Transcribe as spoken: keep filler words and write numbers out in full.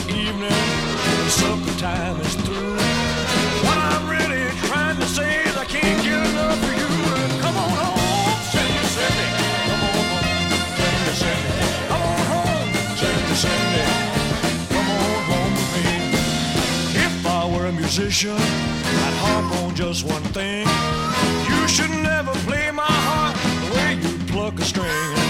the evening, the supper time is through. What I'm really trying to say is I can't get enough of you. Come on home, Cindy, Cindy. Come on home, Cindy, Cindy. Come on home, Cindy, Cindy. Come on home with me. If I were a musician, I'd harp on just one thing. You should never play my heart the way you pluck a string.